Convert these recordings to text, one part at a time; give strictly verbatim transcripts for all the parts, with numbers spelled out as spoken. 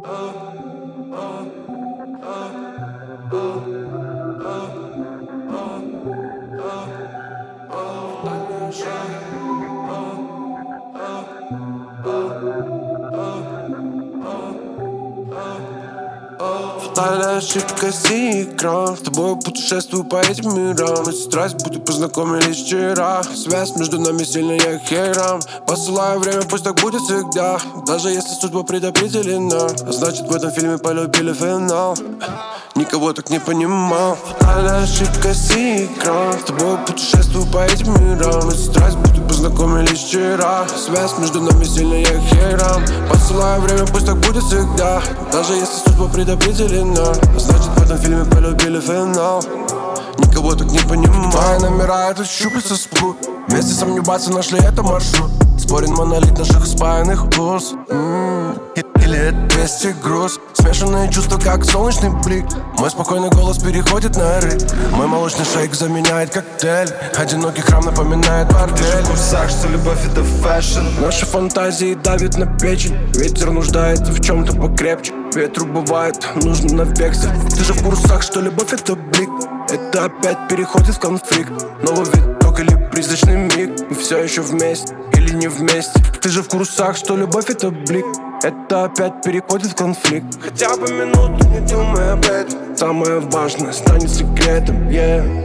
Фатальная ошибка, синий экран. С тобой путешествую по этим мирам. Ведь страсть, будто познакомились вчера. Связь между нами сильная херам. Посылаю время, пусть так будет всегда. Даже если судьба предопределена, значит в этом фильме полюбили финал. Никого так не понимал. Фатальная ошибка, синий экран. С тобой путешествую по этим мирам. Ведь страсть, будто познакомились вчера. Связь между нами сильная херам. Посылаю время, пусть так будет всегда. Даже если судьба предопределена, значит в этом фильме полюбили финал. Никого так не понимал. Твои номера — это щупальца спрут. Вместе сомневаться нашли это маршрут. Спорен монолит наших спаянных уз. м-м-м. Или это двести груз. Смешанные чувства, как солнечный блик. Мой спокойный голос переходит на рык. Мой молочный шейк заменяет коктейль. Одинокий храм напоминает бордель. Ты же в курсах, что любовь — это фэшн. Наши фантазии давят на печень. Ветер нуждается в чем-то покрепче. Ветру бывает нужно на вексель. Ты же в курсах, что любовь — это блик. Это опять переходит в конфликт. Новый виток или призрачный миг. Мы все еще вместе или не вместе. Ты же в курсах, что любовь — это блик. Это опять переходит в конфликт. Хотя бы минуту не думай об этом. Самое важное станет секретом, yeah.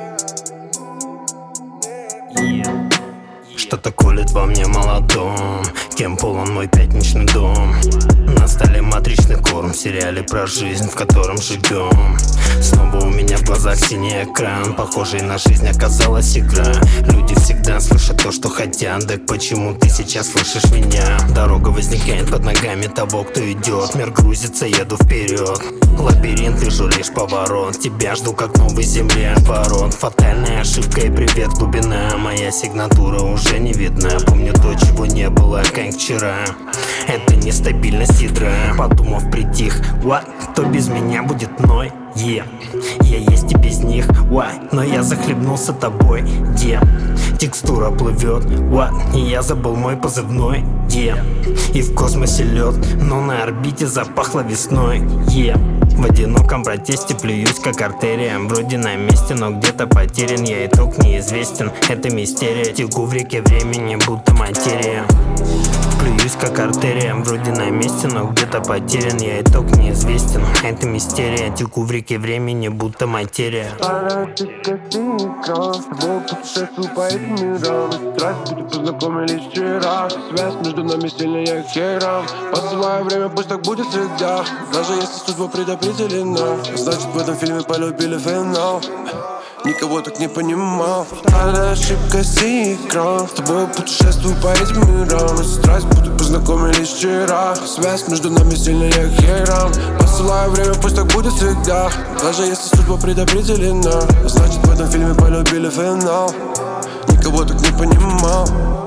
Yeah. Что-то колет во мне молодом. Кем полон мой пятничный дом? На столе матричный корм. В сериале про жизнь, в котором живем. Снова у меня в глазах синий экран. Похожий на жизнь оказалась игра. Люди всегда слышат то, что хотят. Так почему ты сейчас слышишь меня? Дорога возникает под ногами того, кто идет. Мир грузится, еду вперед. Лабиринт, вижу лишь поворот. Тебя жду, как новый земли оборот. Фатальная ошибка и привет, глубина. Моя сигнатура уже не видна. Помню то, чего не было, как вчера. Это нестабильность ядра. Подумав, притих. What? Кто без меня будет мной? Yeah. Я есть и без них. Why? Но я захлебнулся тобой. Yeah. Текстура плывет. What? И я забыл мой позывной. Yeah. И в космосе лед, но на орбите запахло весной. Yeah. В одиноком протесте плююсь, как артерия. Вроде на месте, но где-то потерян. Я итог неизвестен, это мистерия. Теку в реке времени, будто материя. Плююсь, как артерия. Вроде на месте, но где-то потерян. Я итог неизвестен, это мистерия. Теку в реке времени, будто материя. Путешествую по этим мирам. Страсть, будто познакомились вчера. Связь между нами сильная херам. Посылаю время, пусть так будет всегда. Даже если судьба предопределена, значит в этом фильме полюбили финал. Никого так не понимал. Фатальная ошибка, синий экран. С тобой путешествую по этим мирам. Страсть, будто познакомились вчера. Связь между нами сильная херам. Посылаю время, пусть так будет всегда. Даже если судьба предопределена, значит в этом фильме полюбили финал. Никого так не понимал.